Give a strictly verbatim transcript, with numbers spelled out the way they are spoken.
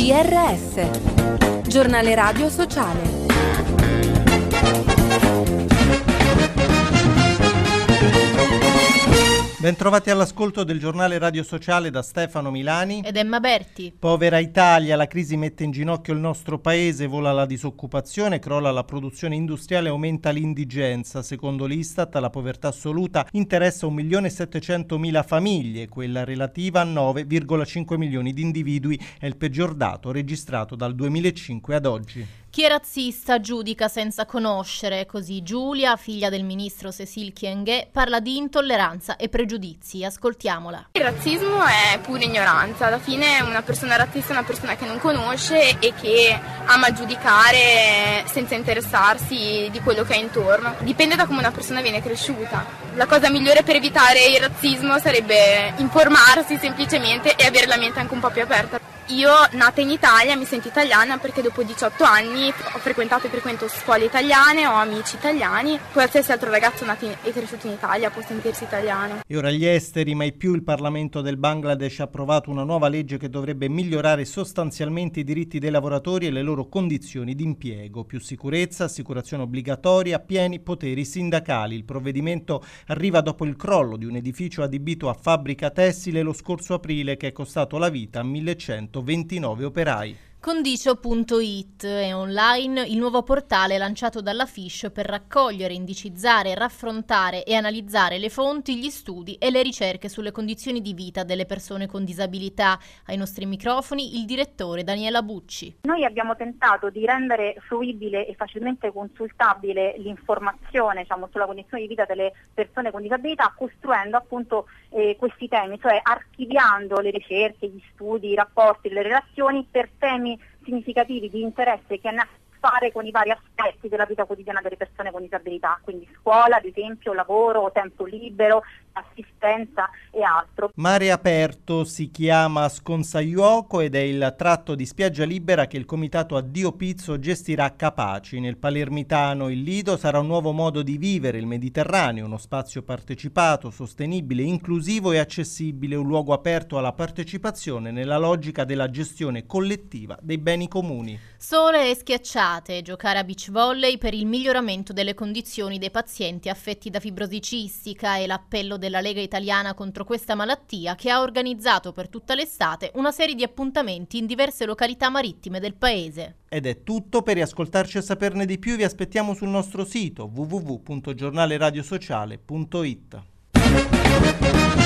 G R S, giornale radio sociale. Bentrovati all'ascolto del giornale radio sociale da Stefano Milani ed Emma Berti. Povera Italia, la crisi mette in ginocchio il nostro paese, vola la disoccupazione, crolla la produzione industriale, aumenta l'indigenza. Secondo l'Istat la povertà assoluta interessa un milione e settecentomila famiglie, quella relativa a nove virgola cinque milioni di individui è il peggior dato registrato dal duemilacinque ad oggi. Chi è razzista giudica senza conoscere, così Giulia, figlia del ministro Cécile Kyenge, parla di intolleranza e pregiudizi. Ascoltiamola. Il razzismo è pura ignoranza, alla fine una persona razzista è una persona che non conosce e che ama giudicare senza interessarsi di quello che è intorno. Dipende da come una persona viene cresciuta. La cosa migliore per evitare il razzismo sarebbe informarsi semplicemente e avere la mente anche un po' più aperta. Io, nata in Italia, mi sento italiana perché dopo diciotto anni ho frequentato e frequento scuole italiane, ho amici italiani. Qualsiasi altro ragazzo nato in, e cresciuto in Italia può sentirsi italiano. E ora gli esteri, mai più il Parlamento del Bangladesh ha approvato una nuova legge che dovrebbe migliorare sostanzialmente i diritti dei lavoratori e le loro condizioni di impiego. Più sicurezza, assicurazione obbligatoria, pieni poteri sindacali. Il provvedimento arriva dopo il crollo di un edificio adibito a fabbrica tessile lo scorso aprile che è costato la vita a millecentoventinove operai. Condicio punto it è online il nuovo portale lanciato dalla Fish per raccogliere, indicizzare, raffrontare e analizzare le fonti, gli studi e le ricerche sulle condizioni di vita delle persone con disabilità. Ai nostri microfoni il direttore Daniela Bucci. Noi abbiamo tentato di rendere fruibile e facilmente consultabile l'informazione, diciamo, sulla condizione di vita delle persone con disabilità, costruendo appunto eh, questi temi, cioè archiviando le ricerche, gli studi, i rapporti, le relazioni per temi significativi di interesse che hanno a che fare con i vari aspetti della vita quotidiana delle persone con disabilità, quindi scuola, ad esempio, lavoro, tempo libero, assistenza e altro. Mare Aperto si chiama Sconsaiuoco ed è il tratto di spiaggia libera che il comitato Addio Pizzo gestirà a Capaci. Nel palermitano il Lido sarà un nuovo modo di vivere il Mediterraneo, uno spazio partecipato, sostenibile, inclusivo e accessibile, un luogo aperto alla partecipazione nella logica della gestione collettiva dei beni comuni. Sole e schiacciate, giocare a beach volley per il miglioramento delle condizioni dei pazienti affetti da fibrosi cistica e l'appello della Lega Italiana contro questa malattia che ha organizzato per tutta l'estate una serie di appuntamenti in diverse località marittime del paese. Ed è tutto, per riascoltarci e saperne di più vi aspettiamo sul nostro sito w w w punto giornale radio sociale punto it.